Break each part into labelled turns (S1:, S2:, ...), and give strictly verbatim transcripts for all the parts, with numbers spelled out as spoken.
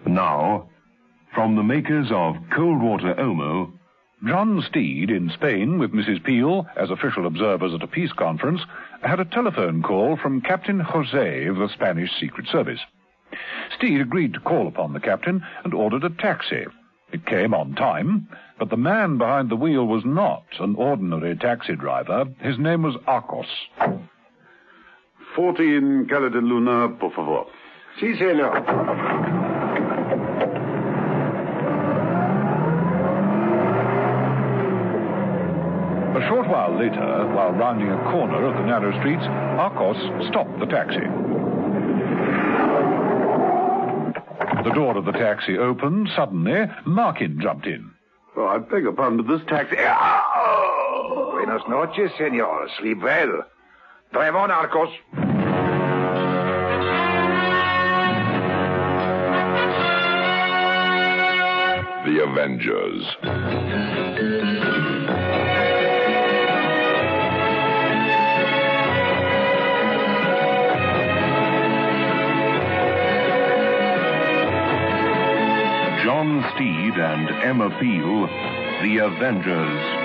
S1: Now, from the makers of Cold Water Omo,
S2: John Steed in Spain with Missus Peel as official observers at a peace conference had a telephone call from Captain Jose of the Spanish Secret Service. Steed agreed to call upon the captain and ordered a taxi. It came on time, but the man behind the wheel was not an ordinary taxi driver. His name was Arcos.
S3: fourteen Caleta Luna, por favor.
S4: Si, senor.
S2: A short while later, while rounding a corner of the narrow streets, Arcos stopped the taxi. The door of the taxi opened. Suddenly, Markin jumped in.
S3: Oh, I beg your pardon, but this taxi... Oh!
S4: Buenas noches, senor. Sleep well. Drive on, Arcos.
S5: The Avengers.
S1: John Steed and Emma Peel, The Avengers.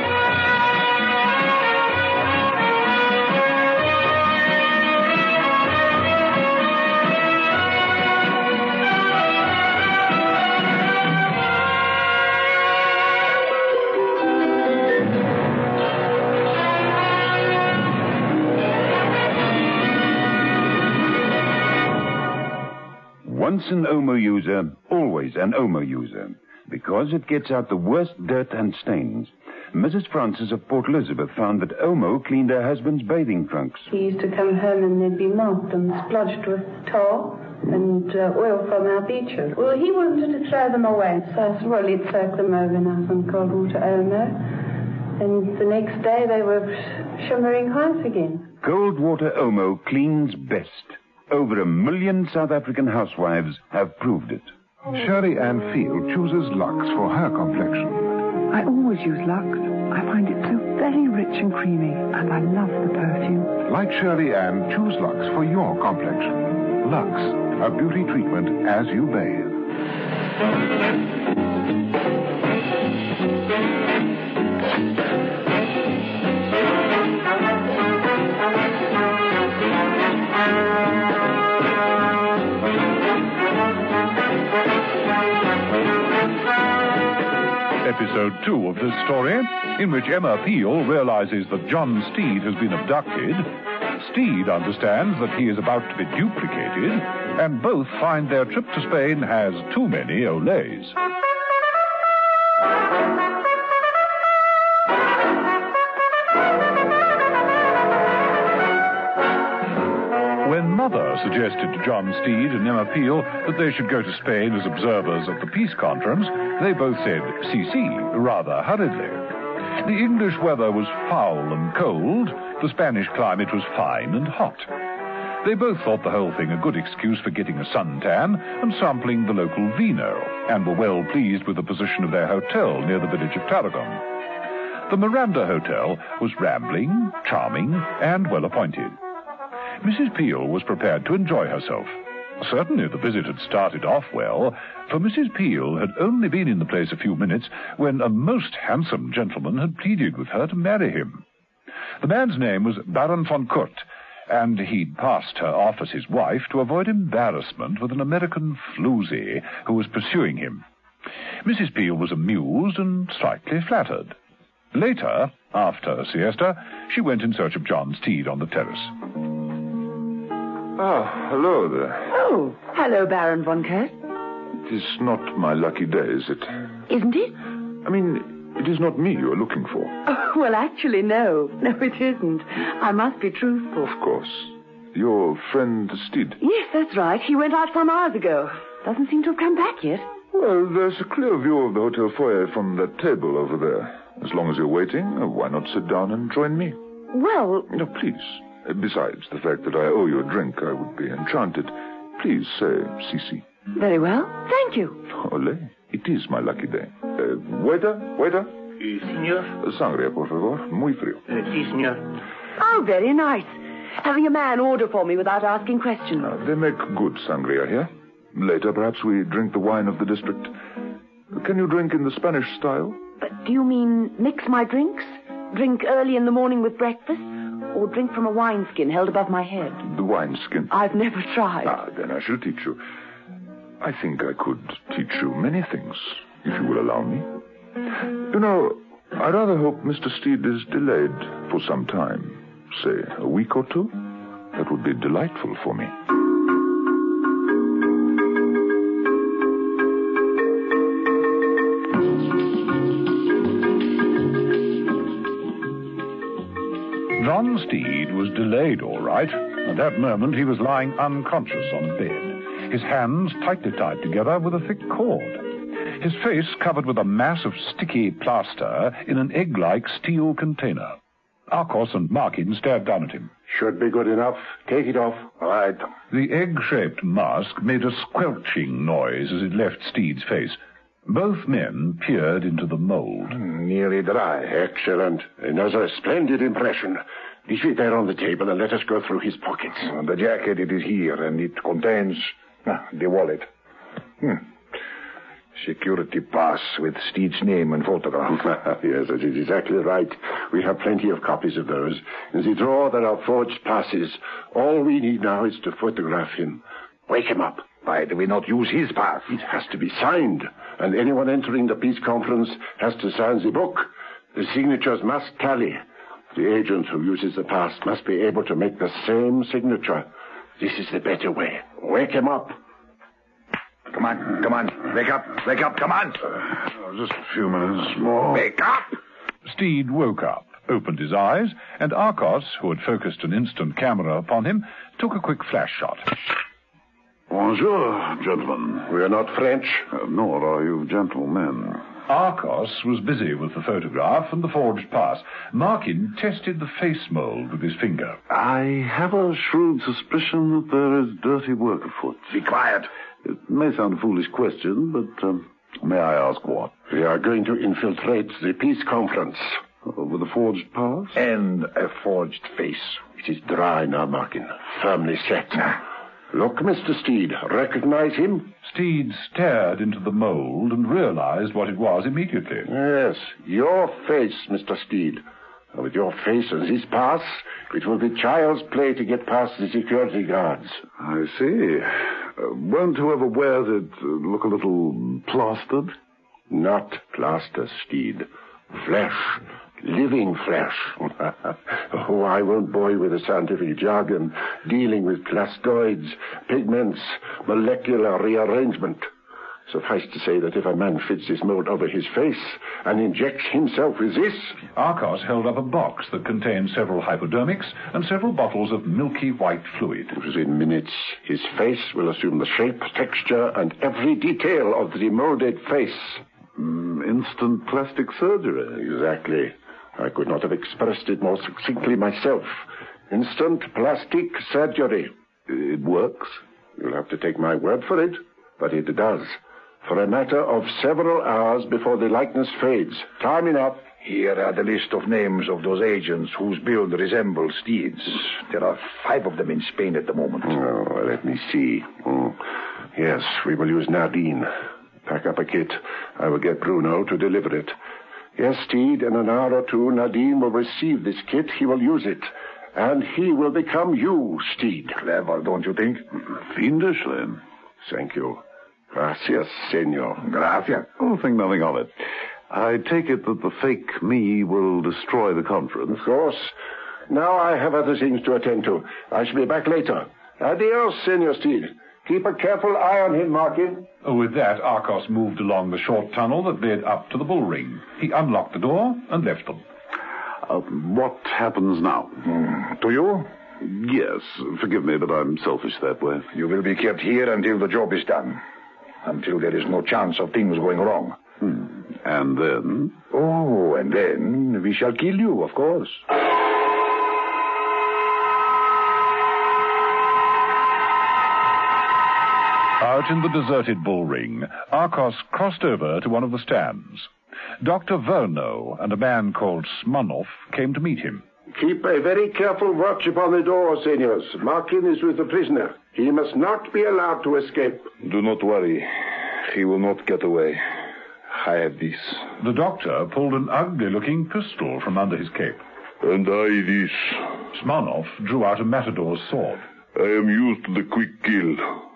S6: Once an Omo user, always an Omo user, because it gets out the worst dirt and stains. Missus Francis of Port Elizabeth found that Omo cleaned her husband's bathing trunks.
S7: He used to come home and they'd be marked and splodged with tar and uh, oil from our beaches. Well, he wanted to throw them away, so I said, well, he'd soak them overnight in cold water Omo. And the next day they were shimmering white again.
S6: Cold water Omo cleans best. Over a million South African housewives have proved it.
S8: Shirley Ann Field chooses Lux for her complexion.
S9: I always use Lux. I find it so very rich and creamy, and I love the perfume.
S8: Like Shirley Ann, choose Lux for your complexion. Lux, a beauty treatment as you bathe.
S2: Episode two of this story, in which Emma Peel realizes that John Steed has been abducted. Steed understands that he is about to be duplicated, and both find their trip to Spain has too many Olays. When Mother suggested to John Steed and Emma Peel that they should go to Spain as observers at the peace conference, they both said, si, si, rather hurriedly. The English weather was foul and cold. The Spanish climate was fine and hot. They both thought the whole thing a good excuse for getting a suntan and sampling the local vino, and were well pleased with the position of their hotel near the village of Tarragon. The Miranda Hotel was rambling, charming, and well appointed. Missus Peel was prepared to enjoy herself. Certainly the visit had started off well, for Missus Peel had only been in the place a few minutes when a most handsome gentleman had pleaded with her to marry him. The man's name was Baron von Kurt, and he'd passed her off as his wife to avoid embarrassment with an American floozy who was pursuing him. Missus Peel was amused and slightly flattered. Later, after a siesta, she went in search of John Steed on the terrace.
S10: Ah, hello there.
S9: Oh, hello, Baron von Kurt.
S10: It is not my lucky day, is it?
S9: Isn't it?
S10: I mean, it is not me you're looking for.
S9: Oh, well, actually, no. No, it isn't. I must be truthful.
S10: Of course. Your friend Steed?
S9: Yes, that's right. He went out some hours ago. Doesn't seem to have come back yet.
S10: Well, there's a clear view of the hotel foyer from that table over there. As long as you're waiting, why not sit down and join me?
S9: Well...
S10: No, please. Besides the fact that I owe you a drink, I would be enchanted. Please say si, si.
S9: Very well. Thank you.
S10: Ole, it is my lucky day. Uh, waiter, waiter.
S11: Uh, senor?
S10: Sangria, por favor. Muy frío.
S11: Uh, si, senor.
S9: Oh, very nice. Having a man order for me without asking questions.
S10: Uh, they make good sangria here. Later, perhaps we drink the wine of the district. Can you drink in the Spanish style?
S11: But do you mean mix my drinks? Drink early in the morning with breakfast? Or drink from a wineskin held above my head?
S10: The wineskin.
S11: I've never tried.
S10: Ah, then I shall teach you. I think I could teach you many things, if you will allow me. You know, I rather hope Mister Steed is delayed for some time. Say, a week or two? That would be delightful for me.
S2: John Steed was delayed, all right. At that moment, he was lying unconscious on a bed, his hands tightly tied together with a thick cord, his face covered with a mass of sticky plaster in an egg-like steel container. Arcos and Markin stared down at him.
S4: Should be good enough. Take it off. All right.
S2: The egg-shaped mask made a squelching noise as it left Steed's face. Both men peered into the mold.
S4: Mm, nearly dry. Excellent. Another splendid impression. Leave it there on the table and let us go through his pockets.
S3: Uh, the jacket, it is here, and it contains uh, the wallet. Hmm. Security pass with Steed's name and photograph.
S4: Yes, that is exactly right. We have plenty of copies of those. In the drawer there are forged passes. All we need now is to photograph him. Wake him up.
S3: Why do we not use his pass?
S4: It has to be signed, and anyone entering the peace conference has to sign the book. The signatures must tally. The agent who uses the pass must be able to make the same signature. This is the better way. Wake him up.
S3: Come on, come on. Wake up, wake up, come on.
S10: Uh, just a few minutes more.
S3: Wake up!
S2: Steed woke up, opened his eyes, and Arcos, who had focused an instant camera upon him, took a quick flash shot.
S6: Bonjour, gentlemen.
S4: We are not French.
S6: Uh, nor are you gentlemen.
S2: Arcos was busy with the photograph and the forged pass. Markin tested the face mold with his finger.
S6: I have a shrewd suspicion that there is dirty work afoot.
S3: Be quiet.
S6: It may sound a foolish question, but um, may I ask what?
S4: We are going to infiltrate the peace conference.
S6: Uh, with a forged pass?
S3: And a forged face.
S4: It is dry now, Markin. Firmly set. Look, Mister Steed. Recognize him?
S2: Steed stared into the mold and realized what it was immediately.
S4: Yes, your face, Mister Steed. With your face and this pass, it will be child's play to get past the security guards.
S6: I see. Uh, won't whoever wears it uh, look a little plastered?
S4: Not plaster, Steed. Flesh. Living flesh. Oh, I won't bore you with the scientific jargon dealing with plastoids, pigments, molecular rearrangement. Suffice to say that if a man fits this mold over his face and injects himself with this...
S2: Arcos held up a box that contained several hypodermics and several bottles of milky white fluid.
S4: Within minutes, his face will assume the shape, texture, and every detail of the molded face.
S6: Mm, instant plastic surgery.
S4: Exactly. I could not have expressed it more succinctly myself. Instant plastic surgery.
S6: It works?
S4: You'll have to take my word for it, but it does. For a matter of several hours before the likeness fades. Time enough.
S3: Here are the list of names of those agents whose build resembles Steed's. There are five of them in Spain at the moment.
S4: Oh, let me see. Oh. Yes, we will use Nadine. Pack up a kit. I will get Bruno to deliver it. Yes, Steed, in an hour or two, Nadine will receive this kit. He will use it. And he will become you, Steed.
S3: Clever, don't you think?
S6: Fiendishly.
S4: Thank you. Gracias, senor.
S3: Gracias.
S6: Oh, think nothing of it. I take it that the fake me will destroy the conference.
S4: Of course. Now I have other things to attend to. I shall be back later. Adios, Senor Steed. Keep a careful eye on him, Markin.
S2: With that, Arcos moved along the short tunnel that led up to the bull ring. He unlocked the door and left them.
S6: Uh, what happens now?
S3: Mm, to you?
S6: Yes. Forgive me, but I'm selfish that way.
S3: You will be kept here until the job is done. Until there is no chance of things going wrong.
S6: Hmm. And then?
S3: Oh, and then we shall kill you, of course.
S2: Out in the deserted bull ring, Arcos crossed over to one of the stands. Doctor Verno and a man called Smirnov came to meet him.
S4: Keep a very careful watch upon the door, senors. Markin is with the prisoner. He must not be allowed to escape.
S3: Do not worry. He will not get away. I have this.
S2: The doctor pulled an ugly-looking pistol from under his cape.
S10: And I this.
S2: Smirnov drew out a matador's sword.
S10: I am used to the quick kill.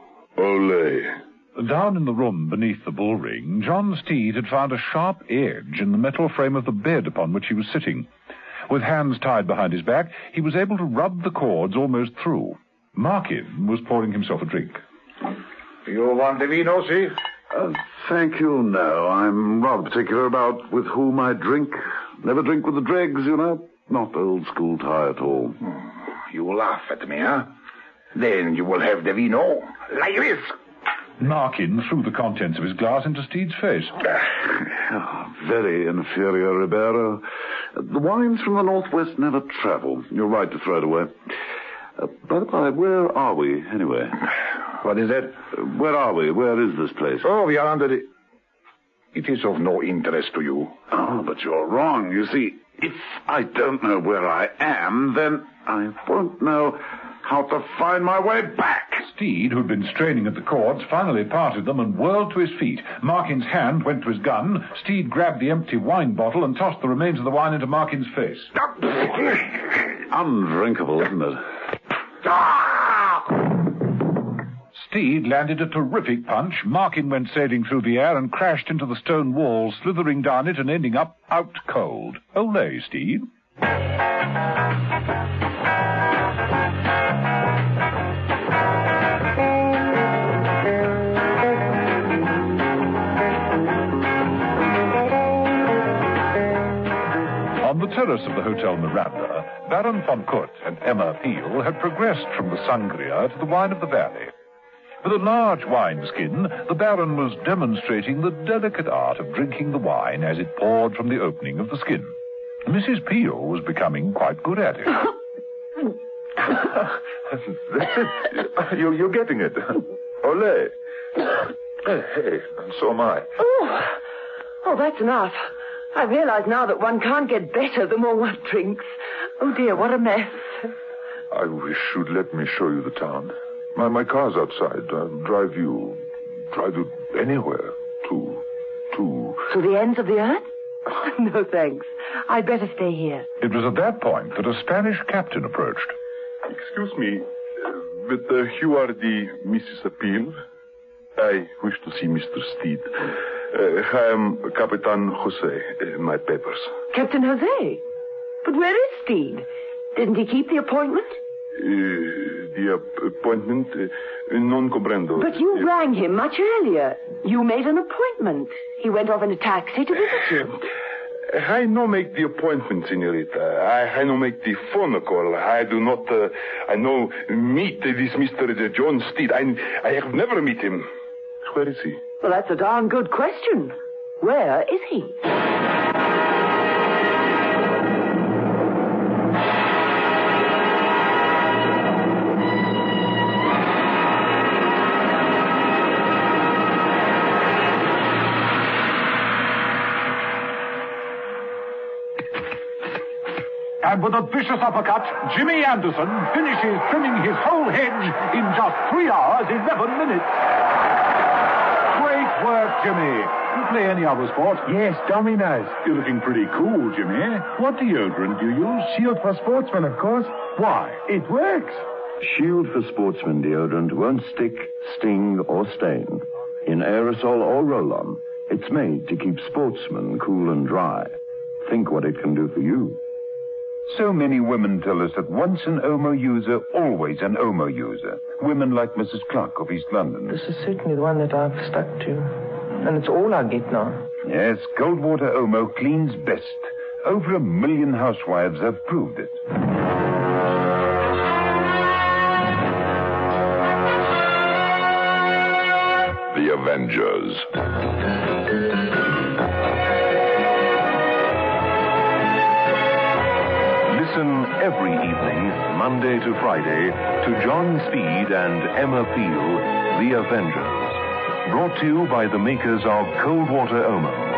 S10: Ole.
S2: Down in the room beneath the bull ring, John Steed had found a sharp edge in the metal frame of the bed upon which he was sitting. With hands tied behind his back, he was able to rub the cords almost through. Markin was pouring himself a drink.
S3: You want the vino, see?
S8: Uh, thank you, no. I'm rather particular about with whom I drink. Never drink with the dregs, you know. Not old school tie at all.
S3: You laugh at me, huh? Then you will have the vino like this.
S2: Markin threw the contents of his glass into Steed's face.
S8: Oh, very inferior, Ribeiro. The wines from the northwest never travel. You're right to throw it away. Uh, by the by, where are we, anyway?
S3: What is that?
S8: Uh, where are we? Where is this place?
S3: Oh, we are under the... It is of no interest to you.
S8: Oh, but you're wrong. You see, if I don't know where I am, then I won't know how to find my way back.
S2: Steed, who'd been straining at the cords, finally parted them and whirled to his feet. Markin's hand went to his gun. Steed grabbed the empty wine bottle and tossed the remains of the wine into Markin's face.
S8: Undrinkable, isn't it?
S2: Steed landed a terrific punch. Markin went sailing through the air and crashed into the stone wall, slithering down it and ending up out cold. Ole, Steed. On the terrace of the Hotel Miranda, Baron von Kurt and Emma Peel had progressed from the sangria to the wine of the valley. With a large wineskin, the Baron was demonstrating the delicate art of drinking the wine as it poured from the opening of the skin. Missus Peel was becoming quite good at it.
S10: That's it. You're, you're getting it. Ole. Hey, hey, and so am I.
S11: Oh, oh, that's enough. I realize now that one can't get better the more one drinks. Oh, dear, what a mess.
S10: I wish you'd let me show you the town. My, my car's outside. I'll drive you... drive you anywhere. To... to...
S11: To the ends of the earth? No, thanks. I'd better stay here.
S2: It was at that point that a Spanish captain approached.
S10: Excuse me, uh, but uh, you are the Missus Appeal? I wish to see Mister Steed. Uh, I am Capitan Jose, uh, my papers.
S11: Captain Jose? But where is Steed? Didn't he keep the appointment?
S10: Uh, the uh, appointment? Uh, non comprendo.
S11: But you
S10: uh,
S11: rang him much earlier. You made an appointment. He went off in a taxi to visit you.
S10: I no make the appointment, senorita. I, I no make the phone call. I do not, uh, I no meet this Mister John Steed. I, I have never meet him. Where is he?
S11: Well, that's a darn good question. Where is he?
S2: And with a vicious uppercut, Jimmy Anderson finishes trimming his whole hedge in just three hours, eleven minutes. Great work, Jimmy. You play any other sport?
S12: Yes, dominoes.
S2: You're looking pretty cool, Jimmy. What deodorant do you use?
S12: Shield for Sportsmen, of course.
S2: Why?
S12: It works.
S6: Shield for Sportsman deodorant won't stick, sting, or stain. In aerosol or roll-on, it's made to keep sportsmen cool and dry. Think what it can do for you. So many women tell us that once an Omo user, always an Omo user. Women like Missus Clark of East London.
S12: This is certainly the one that I've stuck to. And it's all I get now.
S6: Yes, Goldwater Omo cleans best. Over a million housewives have proved it.
S5: The Avengers.
S1: Listen every evening, Monday to Friday, to John Speed and Emma Peel, The Avengers. Brought to you by the makers of Coldwater Omo.